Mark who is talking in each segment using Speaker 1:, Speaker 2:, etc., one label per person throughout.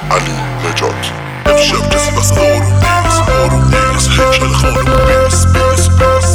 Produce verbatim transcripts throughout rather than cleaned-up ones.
Speaker 1: علی نجات. امشب کسی واسه آروم نیست، آروم نیست. هیکل خانم بیس بیس بیس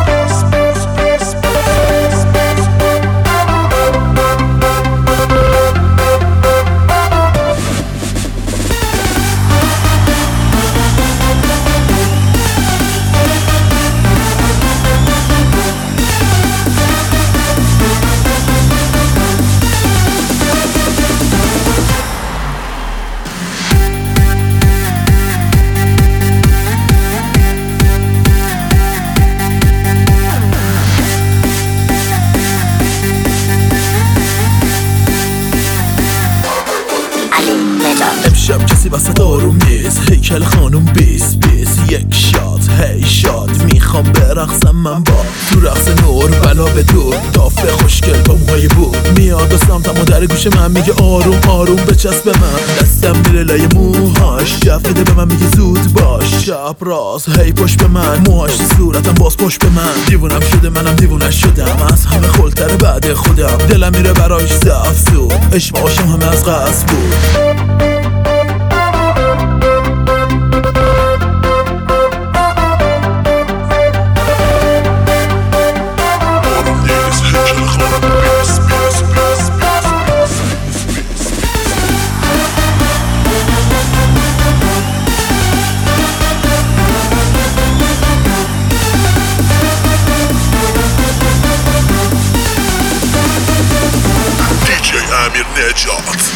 Speaker 2: امشب کسی وسط آروم نیست. هیکل خانوم بیس بیس یک شات هی شات. میخوام برقصم من با تو رقص نور بلا به دور. دافه خوشگل با موهای بود میاد و سمتم و در گوش من میگه آروم آروم بچسب به من. دستم میره لای موهاش جفته به من میگه زود باش. شب راست هی پشت به من موهاش صورتم باز پشت به من. دیوونم شده منم دیوونه شدم از همه خلتر بعد خودم. دلم میره برایش زفت زود عشق عاشم همه از قصد بود.
Speaker 1: امیر نجات.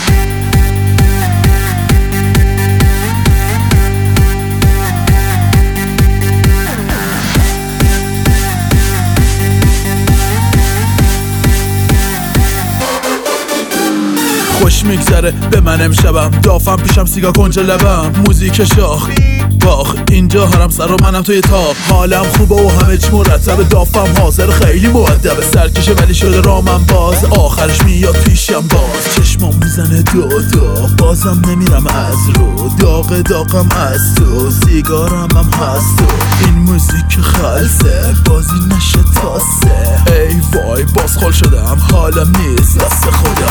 Speaker 2: خوش میگذره به من امشبم. دافم پیشم سیگار کنج لبم. موزیک شاخ باخ اینجا هرم سر و منم توی تاق. حالم خوبه و همه چی مرتبه. دافم حاضر خیلی مؤدبه. سرکشه ولی شده رامم باز. آخرش میاد پیشم باز. چشمم میزنه دو دو بازم نمیرم از رو. داغ داغم از تو سیگارم هم هست تو. این موزیک خلصه بازی نشه تاسه. ای وای باز خال شدم حالم نیست دست خودم.